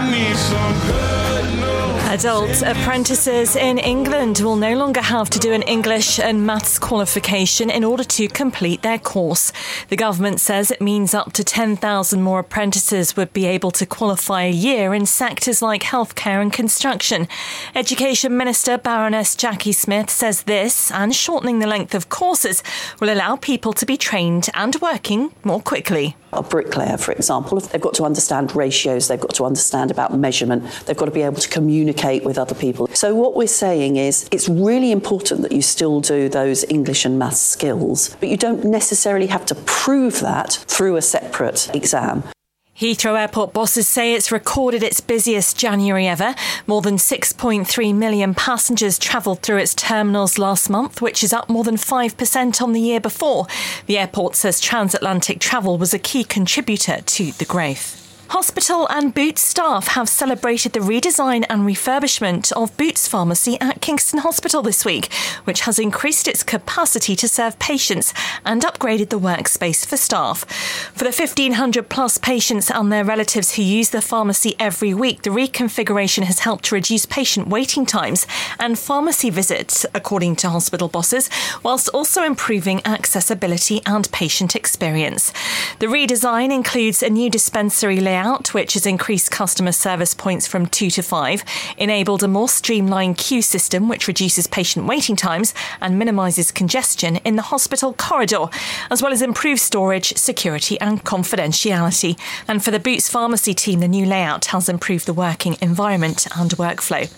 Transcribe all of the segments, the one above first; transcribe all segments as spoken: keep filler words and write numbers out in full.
need some good news. Adult apprentices in England will no longer have to do an English and maths qualification in order to complete their course. The government says it means up to ten thousand more apprentices would be able to qualify a year in sectors like healthcare and construction. Education Minister Baroness Jackie Smith says this, and shortening the length of courses, will allow people to be trained and working more quickly. A bricklayer, for example, they've got to understand ratios, they've got to understand about measurement, they've got to be able to communicate with other people. So what we're saying is it's really important that you still do those English and maths skills, but you don't necessarily have to prove that through a separate exam. Heathrow Airport bosses say it's recorded its busiest January ever. More than six point three million passengers travelled through its terminals last month, which is up more than five percent on the year before. The airport says transatlantic travel was a key contributor to the growth. Hospital and Boots staff have celebrated the redesign and refurbishment of Boots Pharmacy at Kingston Hospital this week, which has increased its capacity to serve patients and upgraded the workspace for staff. For the fifteen hundred plus patients and their relatives who use the pharmacy every week, the reconfiguration has helped to reduce patient waiting times and pharmacy visits, according to hospital bosses, whilst also improving accessibility and patient experience. The redesign includes a new dispensary layout, which has increased customer service points from two to five, enabled a more streamlined queue system which reduces patient waiting times and minimises congestion in the hospital corridor, as well as improved storage, security and confidentiality. And for the Boots Pharmacy team, the new layout has improved the working environment and workflow.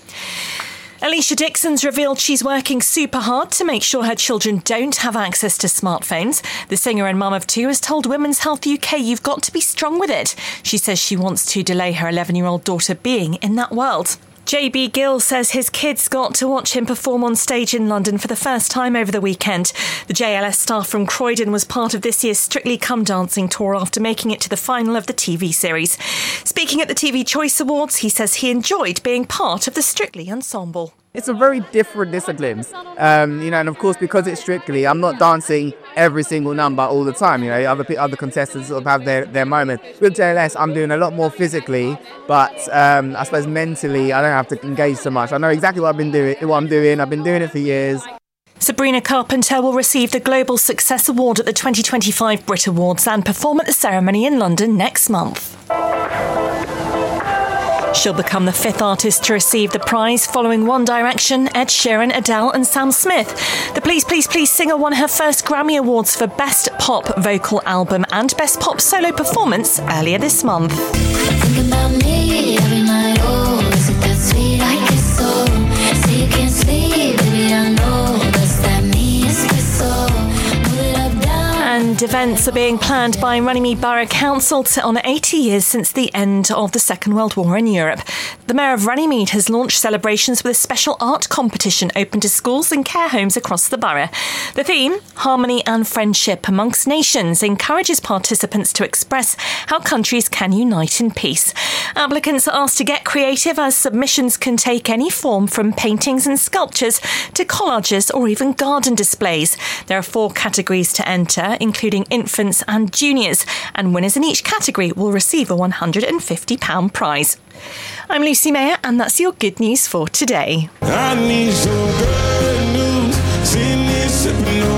Alicia Dixon's revealed she's working super hard to make sure her children don't have access to smartphones. The singer and mum of two has told Women's Health U K, "You've got to be strong with it." She says she wants to delay her eleven-year-old daughter being in that world. J B Gill says his kids got to watch him perform on stage in London for the first time over the weekend. The J L S star from Croydon was part of this year's Strictly Come Dancing tour after making it to the final of the T V series. Speaking at the T V Choice Awards, he says he enjoyed being part of the Strictly ensemble. It's a very different discipline, um, you know, and of course because it's Strictly, I'm not dancing every single number all the time. You know, other other contestants sort of have their, their moment. With J L S, I'm doing a lot more physically, but um, I suppose mentally, I don't have to engage so much. I know exactly what I've been doing, what I'm doing. I've been doing it for years. Sabrina Carpenter will receive the Global Success Award at the twenty twenty-five Brit Awards and perform at the ceremony in London next month. She'll become the fifth artist to receive the prize, following One Direction, Ed Sheeran, Adele and Sam Smith. The Please Please Please singer won her first Grammy Awards for Best Pop Vocal Album and Best Pop Solo Performance earlier this month. Think about me every night, oh, is it that sweet I kiss so? Say you can't sleep, baby, I know, does that mean it's so? Move it up, down. And events are being planned by Runnymede Borough Council to honour eighty years since the end of the Second World War in Europe. The Mayor of Runnymede has launched celebrations with a special art competition open to schools and care homes across the borough. The theme, Harmony and Friendship Amongst Nations, encourages participants to express how countries can unite in peace. Applicants are asked to get creative, as submissions can take any form from paintings and sculptures to collages or even garden displays. There are four categories to enter, including infants and juniors, and winners in each category will receive a one hundred fifty pounds prize. I'm Lucy Mayer, and that's your good news for today. I need some good news. Sitting here sipping on